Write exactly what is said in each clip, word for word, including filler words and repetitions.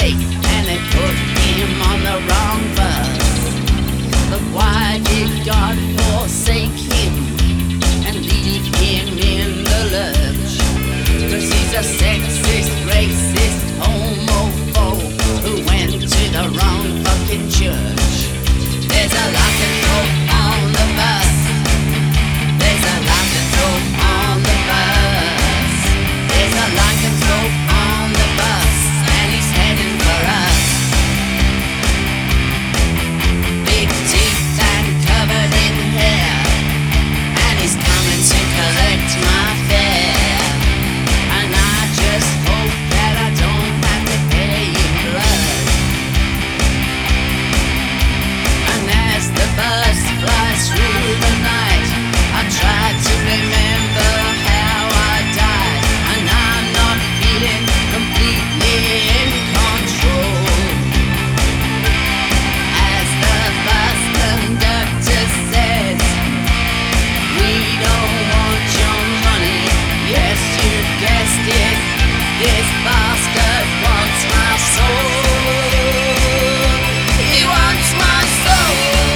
mistake and they put him on the wrong bus. But why did God forsake him and leave him in the lurch? 'Cause he's a sexist, racist, homophobe who went to the wrong fucking church. There's a lycanthrope on the bus. There's a lycanthrope on the bus. There's a lycanthrope on the bus, and he's heading for us. Big teeth and covered in hair, and he's coming to collect my fare. And I just hope that I don't have to pay in blood. And as the bus flies through the night, I try to remember how I died, and I'm not feeling completely in control. As the bus conductor says, we don't want your money. Yes, you guessed it, this bastard wants my soul. He wants my soul.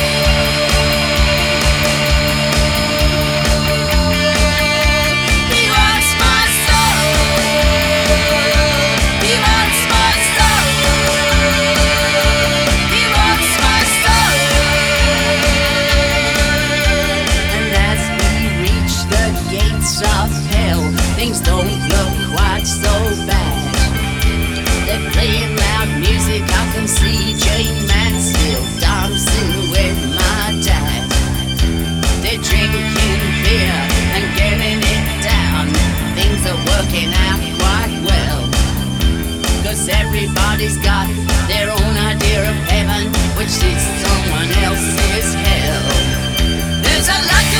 He wants my soul. He wants my soul. He wants my soul. And as we reach the gates of hell, things don't look quite so bad. They're playing loud music, I can see Jane Mansfield dancing with my dad. They're drinking beer and getting it down. Things are working out quite well, 'cause everybody's got their own idea of heaven, which is someone else's hell. There's a lot